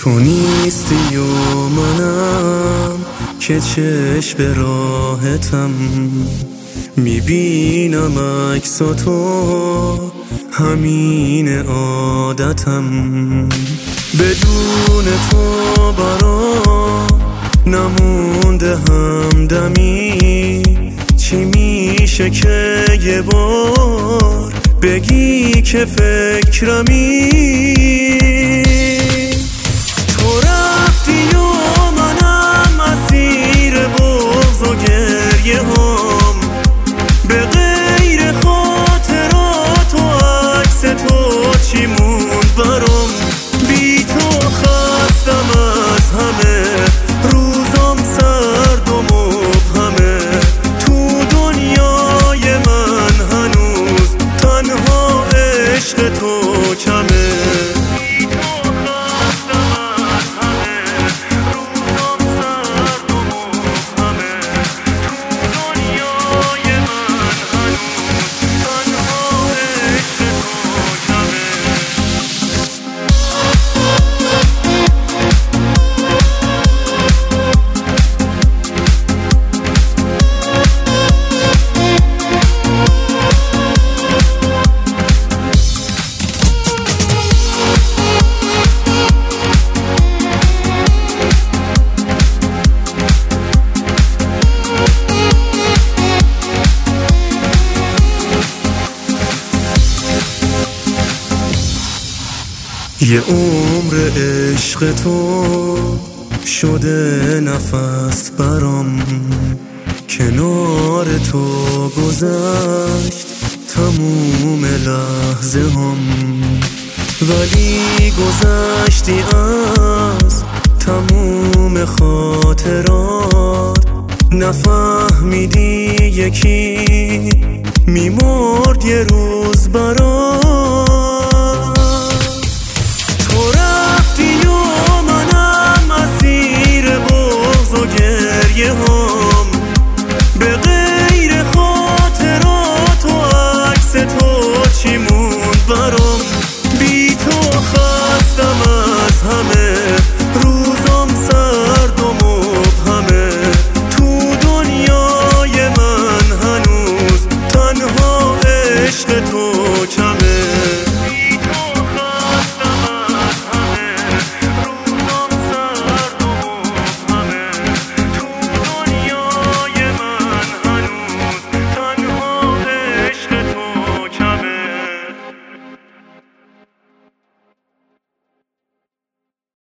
تو نیستی و منم که چشم به راحتم، میبینم عکساتو همین عادتم. بدون تو برام نمونده همدمی، چی میشه که یه بار بگی که فکرمی؟ تو رفتی و منم اسیر بغض و گریه هم، به غیر خاطرات و عکس تو چی موند برام؟ بی تو خستم از همه، روزام سرد و مبهمه، تو دنیای من هنوز تنها عشق تو کمه. یه عمر عشق تو شده نفس برام، کنار تو گذشت تموم لحظه هم، ولی گذشتی از تموم خاطرات، نفهمیدی یکی میمرد یه روز برام.